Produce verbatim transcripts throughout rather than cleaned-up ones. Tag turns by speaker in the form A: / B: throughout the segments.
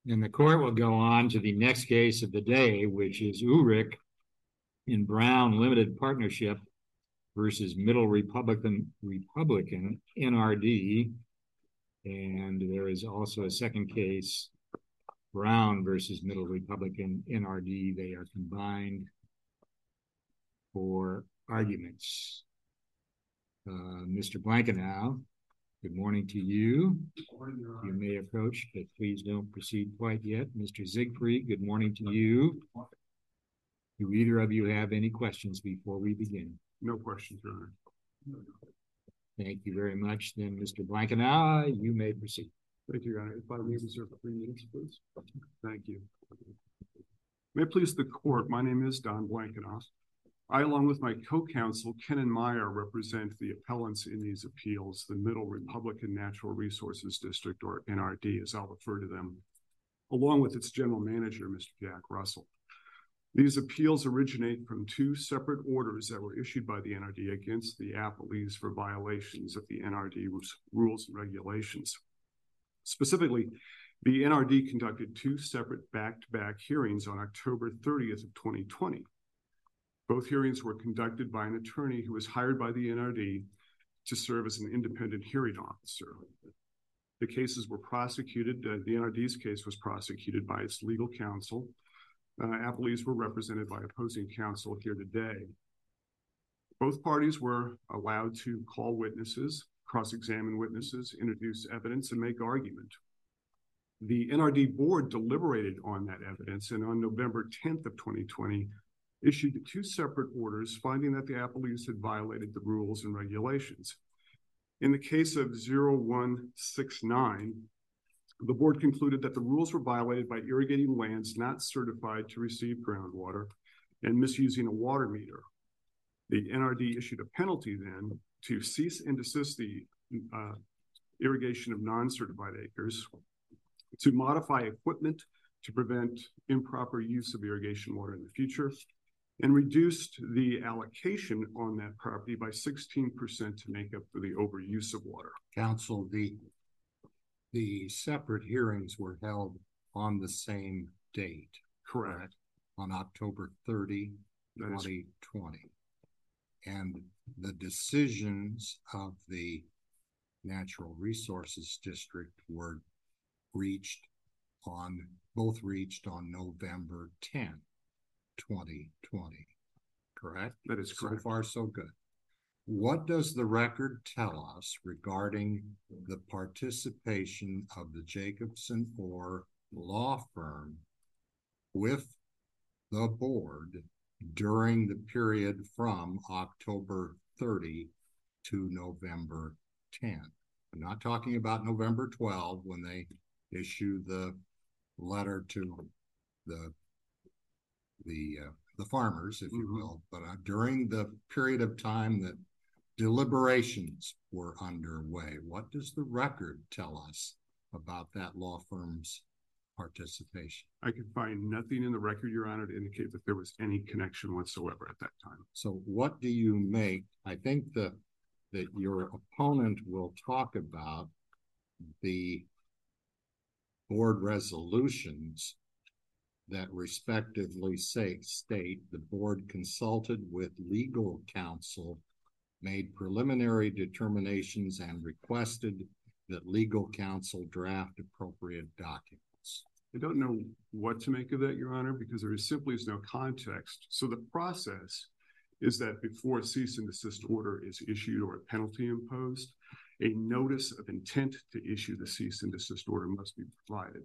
A: And the court will go on to the next case of the day, which is Ulrich in Brown Limited Partnership versus Middle Republican Republican N R D. And there is also a second case, Brown versus Middle Republican N R D. They are combined for arguments. Uh, Mister Blankenau, good morning to you.
B: Morning,
A: you may approach, but please don't proceed quite yet. Mister Siegfried, good morning to you. Do either of you have any questions before we begin?
B: No questions, Your Honor.
A: Thank you very much. Then, Mister Blankenau, you may proceed.
B: Thank you, Your Honor. If I may reserve three minutes, please. Thank you. May it please the court, my name is Don Blankenau. I, along with my co-counsel, Ken Meyer, represent the appellants in these appeals, the Middle Republican Natural Resources District, or N R D, as I'll refer to them, along with its general manager, Mister Jack Russell. These appeals originate from two separate orders that were issued by the N R D against the appellees for violations of the N R D rules and regulations. Specifically, the N R D conducted two separate back-to-back hearings on October thirtieth of twenty twenty. Both hearings were conducted by an attorney who was hired by the N R D to serve as an independent hearing officer. The cases were prosecuted, uh, the N R D's case was prosecuted by its legal counsel. Uh, appellees were represented by opposing counsel here today. Both parties were allowed to call witnesses, cross-examine witnesses, introduce evidence, and make argument. The N R D board deliberated on that evidence, and on November tenth of twenty twenty, issued two separate orders finding that the appellees had violated the rules and regulations. In the case of zero one six nine, the board concluded that the rules were violated by irrigating lands not certified to receive groundwater and misusing a water meter. The N R D issued a penalty then to cease and desist the uh, irrigation of non-certified acres, to modify equipment to prevent improper use of irrigation water in the future, and reduced the allocation on that property by sixteen percent to make up for the overuse of water.
C: Counsel, the, the separate hearings were held on the same date.
B: Correct.
C: On October thirtieth, twenty twenty. And the decisions of the Natural Resources District were reached on, both reached on November tenth, twenty twenty, correct?
B: That is correct.
C: So far, so good. What does the record tell us regarding the participation of the Jacobson Orr law firm with the board during the period from October thirtieth to November tenth? I'm not talking about November twelfth when they issue the letter to the the uh, the farmers, if you
B: mm-hmm.
C: will, but uh, during the period of time that deliberations were underway, what does the record tell us about that law firm's participation?
B: I can find nothing in the record, Your Honor, to indicate that there was any connection whatsoever at that time.
C: So what do you make? I think that that your opponent will talk about the board resolutions that respectively say, state the board consulted with legal counsel, made preliminary determinations, and requested that legal counsel draft appropriate documents.
B: I don't know what to make of that, Your Honor, because there is simply is no context. So the process is that before a cease and desist order is issued or a penalty imposed, a notice of intent to issue the cease and desist order must be provided.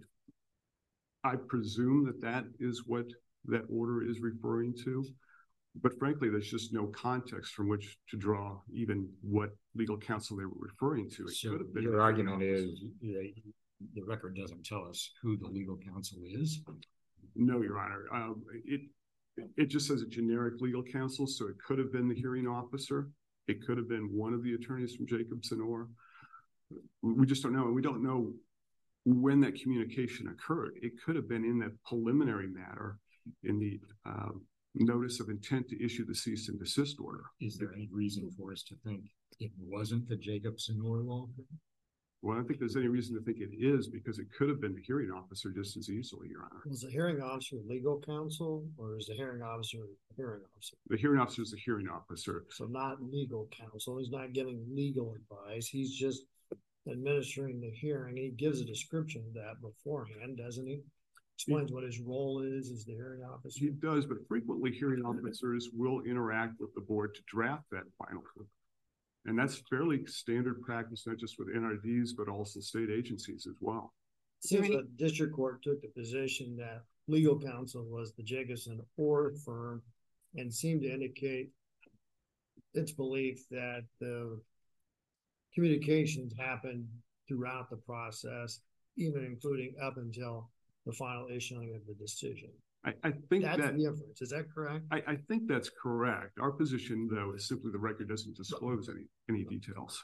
B: I presume that that is what that order is referring to, but frankly, there's just no context from which to draw even what legal counsel they were referring to. It
A: so
B: could have been
A: your argument is the, the record doesn't tell us who the legal counsel is?
B: No, Your Honor. Um, it, it just says a generic legal counsel, so it could have been the hearing officer. It could have been one of the attorneys from Jacobson Orr. We just don't know, and we don't know when that communication occurred. It could have been in that preliminary matter in the uh, notice of intent to issue the cease and desist order.
A: Is there any reason for us to think it wasn't the Jacobson Orr law firm?
B: Well, I don't think there's any reason to think it is, because it could have been the hearing officer just as easily, Your Honor.
D: Was the hearing officer legal counsel, or is the hearing officer a hearing officer?
B: The hearing officer is the hearing officer.
D: So not legal counsel. He's not giving legal advice. He's just administering the hearing. He gives a description of that beforehand, doesn't he? Explains what his role is as the hearing officer.
B: He does, but frequently hearing officers will interact with the board to draft that final. And that's fairly standard practice, not just with N R Ds, but also state agencies as well.
D: Since the district court took the position that legal counsel was the Jacobson Orr firm and seemed to indicate its belief that the communications happened throughout the process, even including up until the final issuing of the decision.
B: I, I think
D: that's
B: that,
D: the inference. Is that correct?
B: I, I think that's correct. Our position, though, is simply the record doesn't disclose any any details.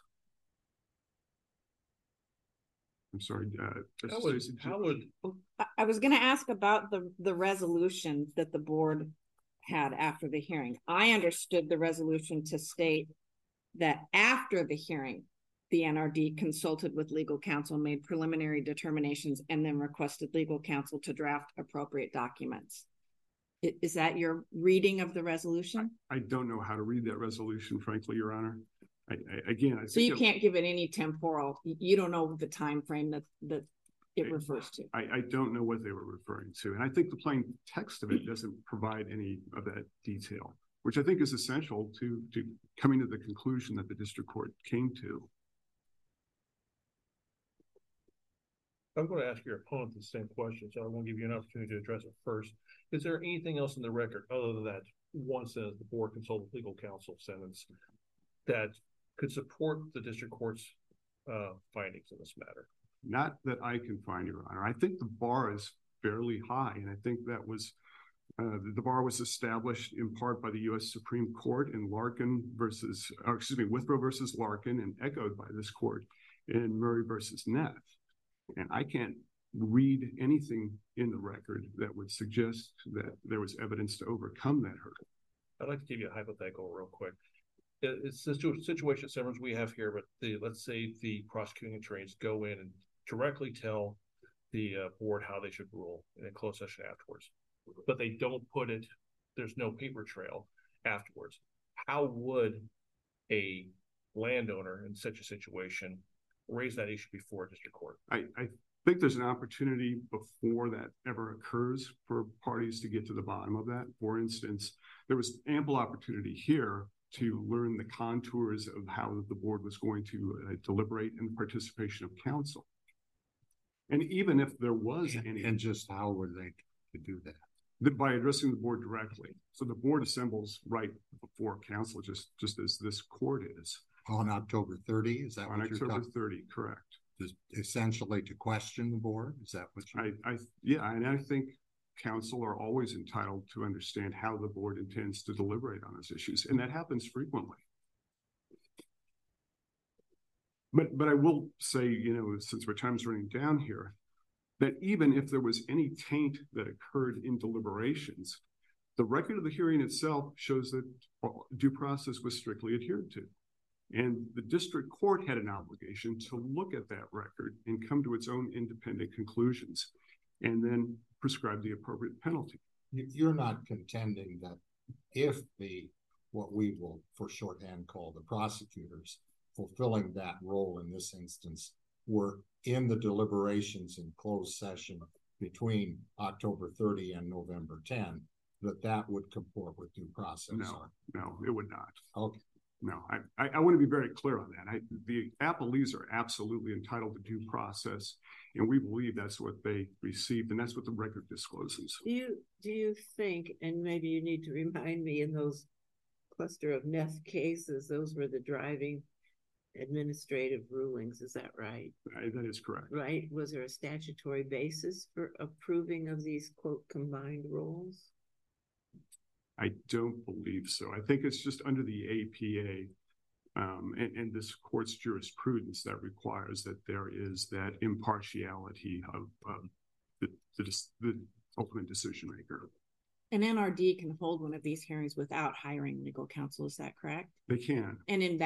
B: I'm sorry. Uh,
E: how would, how would I was going to ask about the the resolution that the board had after the hearing. I understood the resolution to state that after the hearing, the N R D consulted with legal counsel, made preliminary determinations, and then requested legal counsel to draft appropriate documents. Is that your reading of the resolution?
B: I don't know how to read that resolution, frankly, Your Honor. I, I, again, I
E: so
B: think
E: you can't give it any temporal. You don't know the time frame that that it I, refers to.
B: I, I don't know what they were referring to, and I think the plain text of it doesn't provide any of that detail, which I think is essential to to coming to the conclusion that the district court came to.
F: I'm going to ask your opponent the same question, so I won't give you an opportunity to address it first. Is there anything else in the record other than that one sentence, the board consulted legal counsel sentence, that could support the district court's uh, findings in this matter?
B: Not that I can find, Your Honor. I think the bar is fairly high, and I think that was uh, the bar was established in part by the U S Supreme Court in Larkin versus, or excuse me, Withrow versus Larkin, and echoed by this court in Murray versus Neff. And I can't read anything in the record that would suggest that there was evidence to overcome that hurdle.
F: I'd like to give you a hypothetical real quick. It's the situation similar we have here, but the, let's say the prosecuting attorneys go in and directly tell the uh, board how they should rule in a closed session afterwards, but they don't put it, there's no paper trail afterwards. How would a landowner in such a situation raise that issue before district court?
B: I, I think there's an opportunity before that ever occurs for parties to get to the bottom of that. For instance, there was ample opportunity here to learn the contours of how the board was going to uh, deliberate in the participation of counsel. And even if there was
C: and,
B: any...
C: And just how were they to do that?
B: that? By addressing the board directly. So the board assembles right before counsel, just, just as this court is.
C: On October thirtieth, is that
B: on
C: what you're
B: October
C: talking?
B: thirtieth, correct.
C: Just essentially to question the board? Is that what you...
B: I, I, yeah, and I think counsel are always entitled to understand how the board intends to deliberate on those issues, and that happens frequently. But but I will say, you know, since our time's running down here, that even if there was any taint that occurred in deliberations, the record of the hearing itself shows that due process was strictly adhered to. And the district court had an obligation to look at that record and come to its own independent conclusions and then prescribe the appropriate penalty.
C: You're not contending that if the, what we will for shorthand call the prosecutors, fulfilling that role in this instance, were in the deliberations in closed session between October thirtieth and November tenth, that that would comport with due process?
B: No, no, it would not.
C: Okay.
B: No, I, I, I want to be very clear on that. I, the appellees are absolutely entitled to due process, and we believe that's what they received, and that's what the record discloses.
G: Do you, do you think, and maybe you need to remind me, in those cluster of Neff cases, those were the driving administrative rulings, is that right?
B: I, that is correct.
G: Right? Was there a statutory basis for approving of these, quote, combined rules?
B: I don't believe so. I think it's just under the A P A um, and, and this court's jurisprudence that requires that there is that impartiality of um, the, the, the ultimate decision maker.
E: An N R D can hold one of these hearings without hiring legal counsel. Is that correct?
B: They can.
E: And in that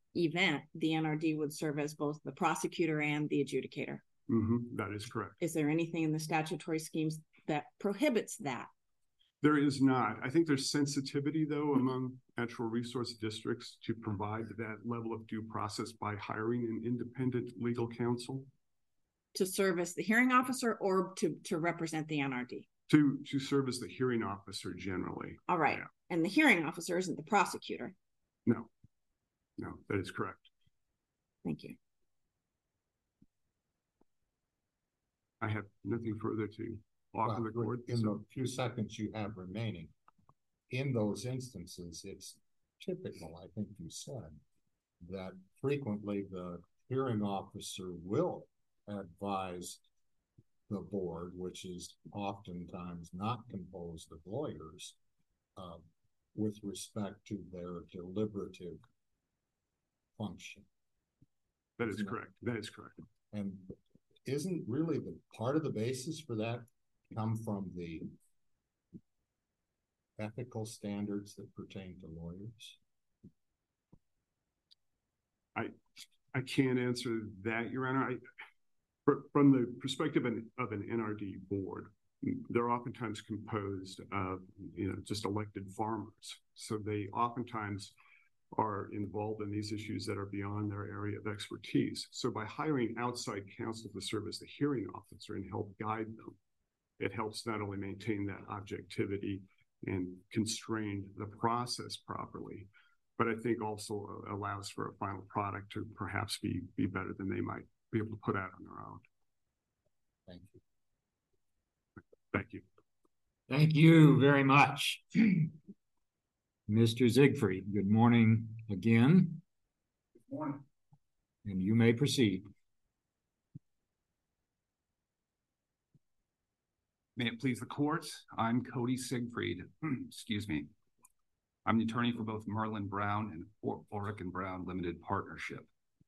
E: event, the N R D would serve as both the prosecutor and the adjudicator.
B: Mm-hmm. That is correct.
E: Is there anything in the statutory schemes that prohibits that?
B: There is not. I think there's sensitivity, though, among natural resource districts to provide that level of due process by hiring an independent legal counsel.
E: To serve as the hearing officer or to, to represent the N R D?
B: To, to serve as the hearing officer generally.
E: All right.
B: Yeah.
E: And the hearing officer isn't the prosecutor?
B: No. No, that is correct.
E: Thank you.
B: I have nothing further to offer
C: Well,
B: the court.
C: in
B: so.
C: the few seconds you have remaining, in those instances, it's typical, I think you said, that frequently the hearing officer will advise the board, which is oftentimes not composed of lawyers, uh, with respect to their deliberative function.
B: That is correct. That is correct.
C: And isn't really the part of the basis for that come from the ethical standards that pertain to lawyers?
B: I I can't answer that, Your Honor. I, for, from the perspective of an, of an N R D board, they're oftentimes composed of, you know, just elected farmers. So they oftentimes are involved in these issues that are beyond their area of expertise. So by hiring outside counsel to serve as the hearing officer and help guide them, it helps not only maintain that objectivity and constrain the process properly, but I think also allows for a final product to perhaps be, be better than they might be able to put out on their own.
C: Thank you.
B: Thank you.
A: Thank you very much. Mister Siegfried, good morning again.
H: Good morning.
A: And you may proceed.
H: May it please the court, I'm Cody Siegfried. Excuse me. I'm the attorney for both Merlin Brown and or Ulrich and Brown Limited Partnership.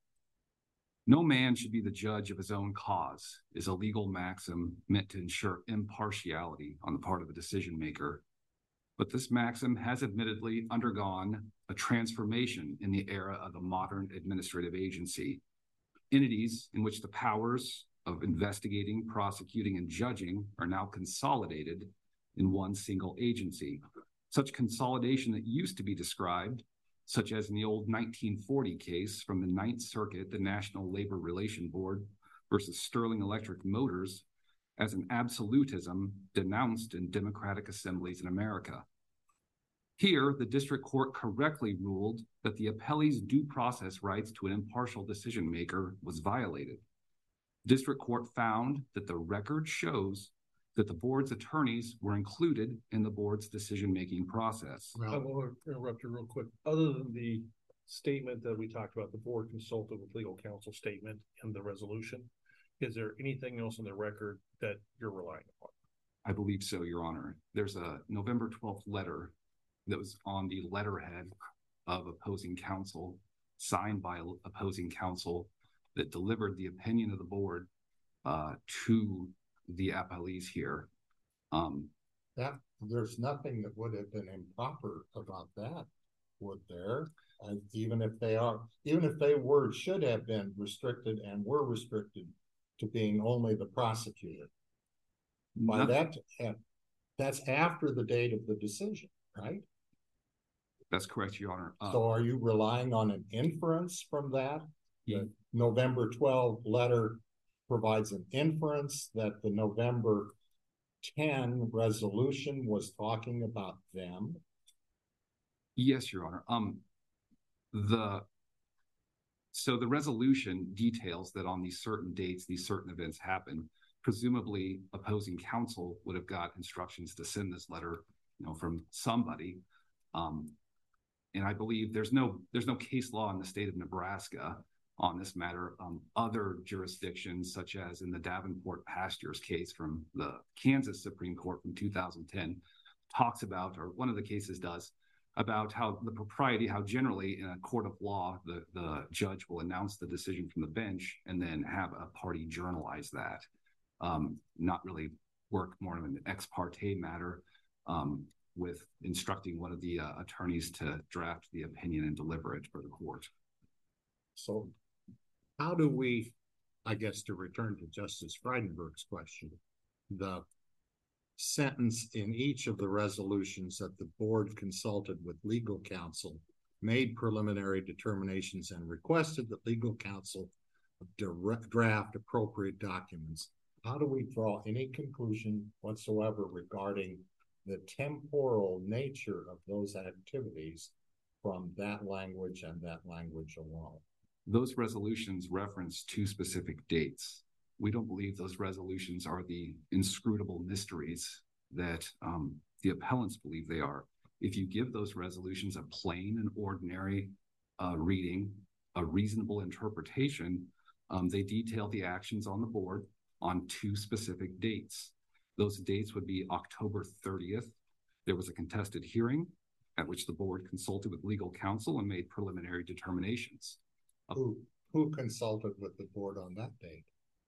H: No man should be the judge of his own cause is a legal maxim meant to ensure impartiality on the part of a decision maker. But this maxim has admittedly undergone a transformation in the era of the modern administrative agency. Entities in which the powers of investigating, prosecuting, and judging are now consolidated in one single agency. Such consolidation that used to be described, such as in the old nineteen forty case from the Ninth Circuit, the National Labor Relation Board versus Sterling Electric Motors, as an absolutism denounced in democratic assemblies in America. Here, the district court correctly ruled that the appellee's due process rights to an impartial decision maker was violated. District court found that the record shows that the board's attorneys were included in the board's decision-making process.
F: I will interrupt you real quick. Other than the statement that we talked about, the board consulted with legal counsel statement and the resolution, is there anything else in the record that you're relying upon?
H: I believe so, Your Honor. There's a November twelfth letter that was on the letterhead of opposing counsel, signed by opposing counsel, that delivered the opinion of the board uh, to the appellees here. Um,
C: that there's nothing that would have been improper about that, would there? And even if they are, even if they were, should have been restricted and were restricted to being only the prosecutor. By
H: nothing,
C: that, that's after the date of the decision, right?
H: That's correct, Your Honor. Uh,
C: so are you relying on an inference from that?
H: Yeah.
C: The November twelfth letter provides an inference that the November tenth resolution was talking about them?
H: Yes, Your Honor. Um, the so the resolution details that on these certain dates, these certain events happen. Presumably, opposing counsel would have got instructions to send this letter, you know, from somebody. Um, and I believe there's no there's no case law in the state of Nebraska on this matter. Um, other jurisdictions, such as in the Davenport Pastures case from the Kansas Supreme Court from two thousand ten, talks about, or one of the cases does, about how the propriety, how generally in a court of law, the, the judge will announce the decision from the bench and then have a party journalize that. Um, not really work more in an ex parte matter um, with instructing one of the uh, attorneys to draft the opinion and deliver it for the court.
C: So how do we, I guess to return to Justice Frydenberg's question, the sentence in each of the resolutions that the board consulted with legal counsel, made preliminary determinations, and requested that legal counsel direct, draft appropriate documents. How do we draw any conclusion whatsoever regarding the temporal nature of those activities from that language and that language alone?
H: Those resolutions reference two specific dates. We don't believe those resolutions are the inscrutable mysteries that um, the appellants believe they are. If you give those resolutions a plain and ordinary uh, reading, a reasonable interpretation, um, they detail the actions on the board on two specific dates. Those dates would be October thirtieth. There was a contested hearing at which the board consulted with legal counsel and made preliminary determinations.
C: Who, who consulted with the board on that date?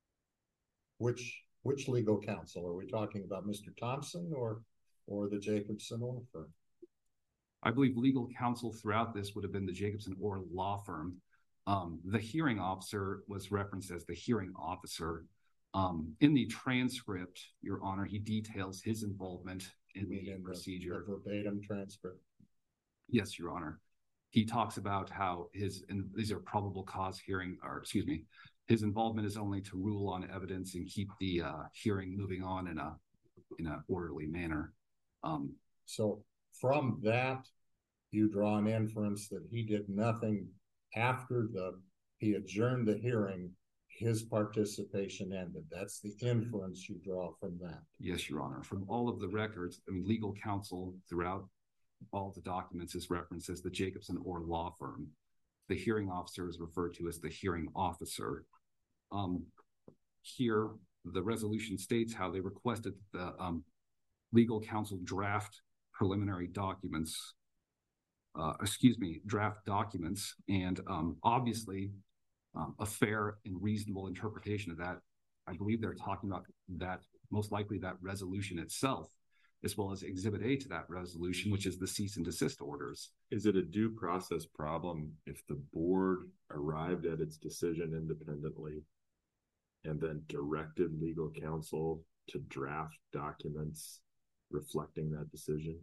C: Which which legal counsel? Are we talking about Mister Thompson or or the Jacobson law firm?
H: I believe legal counsel throughout this would have been the Jacobson Orr law firm. Um, the hearing officer was referenced as the hearing officer. Um, in the transcript, Your Honor, he details his involvement in the
C: in
H: procedure.
C: The, the verbatim transcript.
H: Yes, Your Honor. He talks about how his, and these are probable cause hearing, or excuse me, his involvement is only to rule on evidence and keep the uh, hearing moving on in a in an orderly manner. Um,
C: so from that, you draw an inference that he did nothing after the he adjourned the hearing. His participation ended. That's the inference you draw from that.
H: Yes, Your Honor. From all of the records, I mean, legal counsel throughout all the documents is referenced as the Jacobson Orr law firm. The hearing officer is referred to as the hearing officer. Um, here, the resolution states how they requested the um, legal counsel draft preliminary documents, uh, excuse me, draft documents, and um, obviously um, a fair and reasonable interpretation of that. I believe they're talking about that, most likely that resolution itself, as well as Exhibit A to that resolution, which is the cease and desist orders.
I: Is it a due process problem if the board arrived at its decision independently and then directed legal counsel to draft documents reflecting that decision?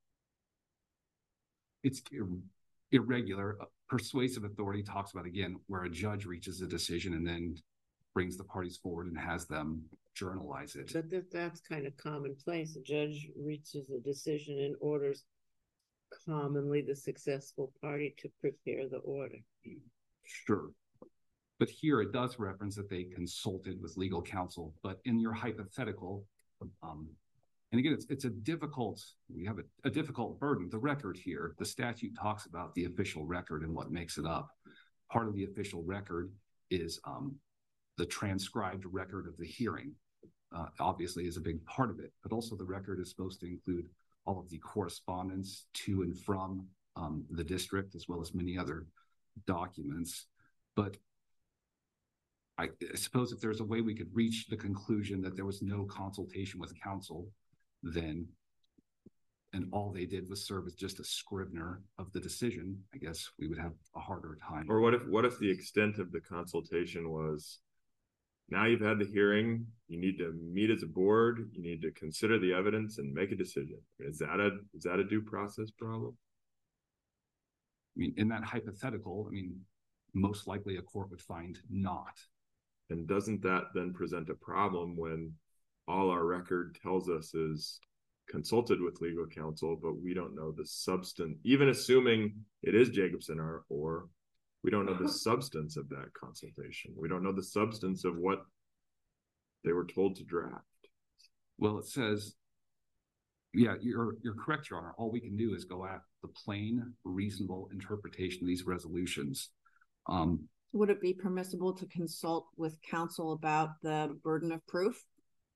H: It's ir irregular. Persuasive authority talks about, again, where a judge reaches a decision and then brings the parties forward and has them journalize it.
G: But that, that's kind of commonplace. A judge reaches a decision and orders commonly the successful party to prepare the order.
H: Sure. But here it does reference that they consulted with legal counsel. But in your hypothetical, um, and again, it's, it's a difficult, we have a, a difficult burden. The record here, the statute talks about the official record and what makes it up. Part of the official record is um, the transcribed record of the hearing. Uh, obviously is a big part of it, but also the record is supposed to include all of the correspondence to and from um, the district, as well as many other documents. But I, I suppose if there's a way we could reach the conclusion that there was no consultation with counsel, then, and all they did was serve as just a scrivener of the decision, I guess we would have a harder time.
I: Or what if, what if the extent of the consultation was, now you've had the hearing, you need to meet as a board, you need to consider the evidence and make a decision. Is that a, is that a due process problem?
H: I mean, in that hypothetical, I mean, most likely a court would find not.
I: And doesn't that then present a problem when all our record tells us is consulted with legal counsel, but we don't know the substance, even assuming it is Jacobson or, or we don't know the substance of that consultation. We don't know the substance of what they were told to draft.
H: Well, it says, yeah, you're you're correct, Your Honor. All we can do is go at the plain, reasonable interpretation of these resolutions. Um,
E: Would it be permissible to consult with counsel about the burden of proof?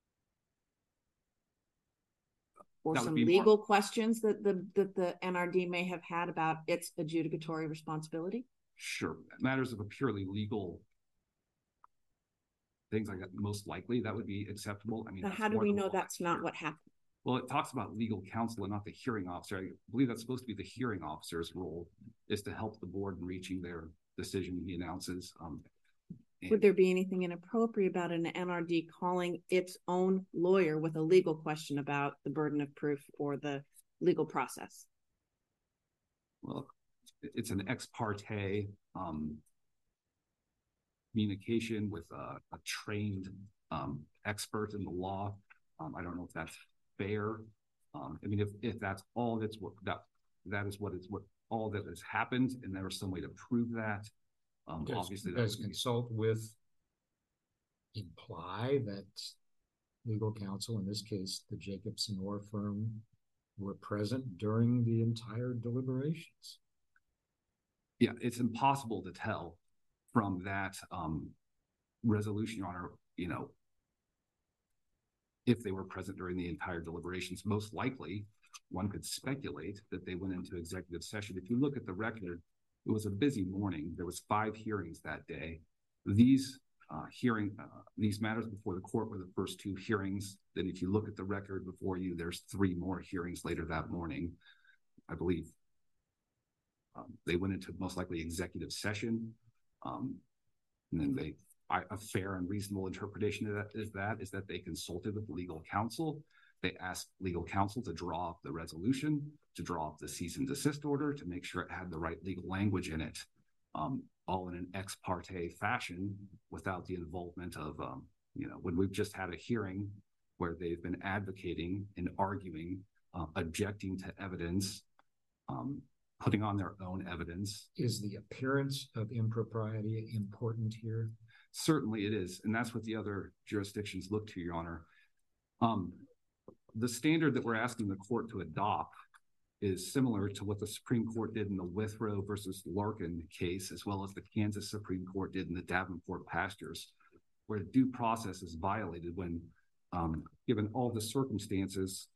E: Or some legal more... questions that the that the N R D may have had about its adjudicatory responsibility?
H: Sure. Matters of a purely legal things like that, most likely that would be acceptable. I mean,
E: but how do we know that's not what happened?
H: Well, it talks about legal counsel and not the hearing officer. I believe that's supposed to be the hearing officer's role, is to help the board in reaching their decision he announces. Um,
E: Would there be anything inappropriate about an N R D calling its own lawyer with a legal question about the burden of proof or the legal process?
H: Well, it's an ex parte um, communication with a, a trained um, expert in the law. Um, I don't know if that's fair. Um, I mean, if, if that's all that's what that that is what is what all that has happened, and there was some way to prove that. Um,
A: Does,
H: obviously, that
A: does
H: would be,
A: consult with imply that legal counsel, in this case, the Jacobson Orr firm, were present during the entire deliberations?
H: yeah, it's impossible to tell from that um, resolution, Your Honor, you know, if they were present during the entire deliberations. Most likely, one could speculate that they went into executive session. If you look at the record, it was a busy morning. There was five hearings that day. These uh, hearing, uh, these matters before the court were the first two hearings. Then if you look at the record before you, there's three more hearings later that morning, I believe. Um, they went into most likely executive session. Um, and then they, I, a fair and reasonable interpretation of that is that is that they consulted with legal counsel. They asked legal counsel to draw up the resolution, to draw up the cease and desist order, to make sure it had the right legal language in it, um, all in an ex parte fashion without the involvement of, um, you know, when we've just had a hearing where they've been advocating and arguing, uh, objecting to evidence, um, putting on their own evidence.
A: Is the appearance of impropriety important here?
H: Certainly it is. And that's what the other jurisdictions look to, Your Honor. Um, the standard that we're asking the court to adopt is similar to what the Supreme Court did in the Withrow versus Larkin case, as well as the Kansas Supreme Court did in the Davenport Pastures, where due process is violated when, um, given all the circumstances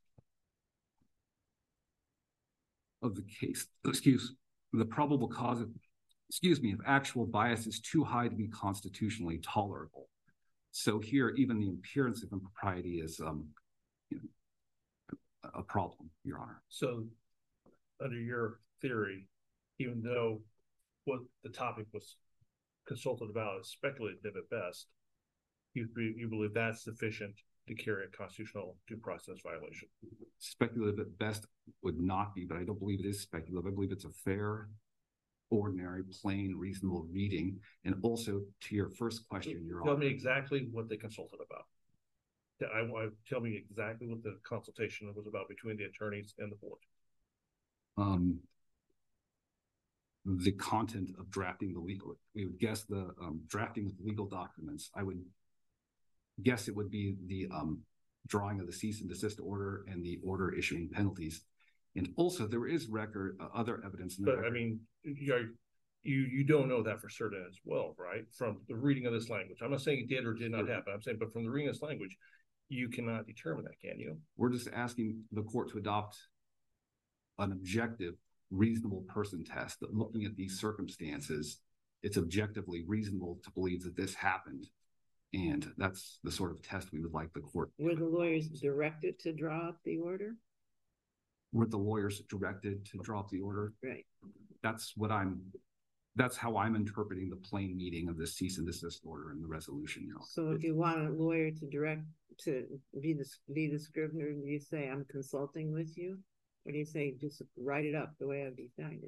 H: of the case, excuse, the probable cause of, excuse me, of actual bias is too high to be constitutionally tolerable. So here, even the appearance of impropriety is um, you know, a problem, Your Honor.
F: So under your theory, even though what the topic was consulted about is speculative at best, you, you believe that's sufficient to carry a constitutional due process violation?
H: Speculative at best would not be, but I don't believe it is speculative. I believe it's a fair, ordinary, plain, reasonable reading. And also to your first question, Your Honor.
F: Tell me exactly what they consulted about. I want tell me exactly what the consultation was about between the attorneys and the board.
H: Um, the content of drafting the legal, we would guess the um, drafting of legal documents. I would guess it would be the um, drawing of the cease and desist order and the order issuing penalties. And also there is record, uh, other evidence. In the
F: but
H: record.
F: I mean, you, you you don't know that for certain as well, right? From the reading of this language. I'm not saying it did or did not happen. I'm saying, but from the reading of this language, you cannot determine that, can you?
H: We're just asking the court to adopt an objective, reasonable person test that looking at these circumstances, it's objectively reasonable to believe that this happened. And that's the sort of test we would like the court.
G: Were the lawyers directed to draw up the order?
H: Were the lawyers directed to draw up the order?
G: Right.
H: That's what I'm, that's how I'm interpreting the plain meaning of the cease and desist order and the resolution. You know.
G: So if you want a lawyer to direct, to be the, be the scrivener, do you say, I'm consulting with you? Or do you say, just write it up the way I've decided?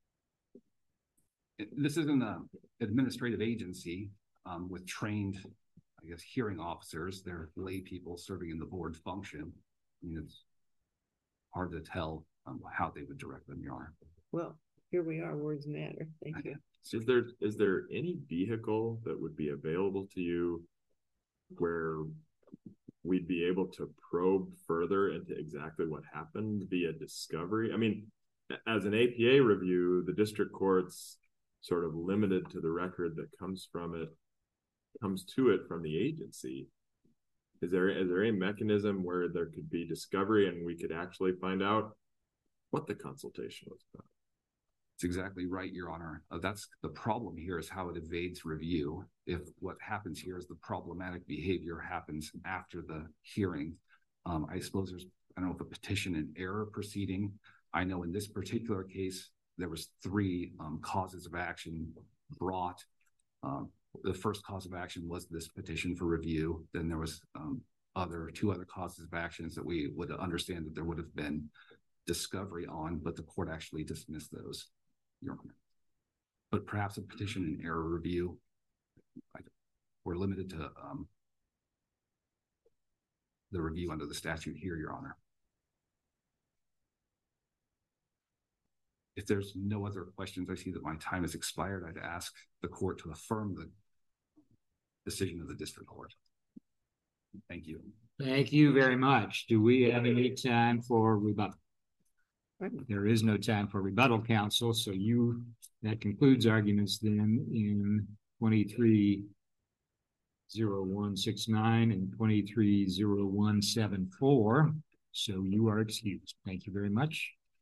H: It, this isn't an administrative agency um, with trained, I guess, hearing officers. They're lay people serving in the board function. I mean, it's hard to tell um, how they would direct them, Your Honor.
G: Well, here we are, words matter. Thank you.
I: So is there is there any vehicle that would be available to you where we'd be able to probe further into exactly what happened via discovery? I mean, as an A P A review, the district court's sort of limited to the record that comes from it, comes to it from the agency. Is there is there any mechanism where there could be discovery and we could actually find out what the consultation was about?
H: It's exactly right, Your Honor. Uh, that's the problem here is how it evades review. If what happens here is the problematic behavior happens after the hearing, um, I suppose there's, I don't know if a petition and error proceeding. I know in this particular case, there was three um, causes of action brought. Um, the first cause of action was this petition for review. Then there was um, other two other causes of actions that we would understand that there would have been discovery on, but the court actually dismissed those, Your Honor. But perhaps a petition and error review. I, we're limited to um, the review under the statute here, Your Honor. If there's no other questions, I see that my time has expired. I'd ask the court to affirm the decision of the district court. Thank you.
A: Thank you very much. Do we have any time for rebuttal? There is no time for rebuttal, counsel. So you, that concludes arguments then in twenty-three oh one six nine and twenty-three oh one seven four. So you are excused. Thank you very much.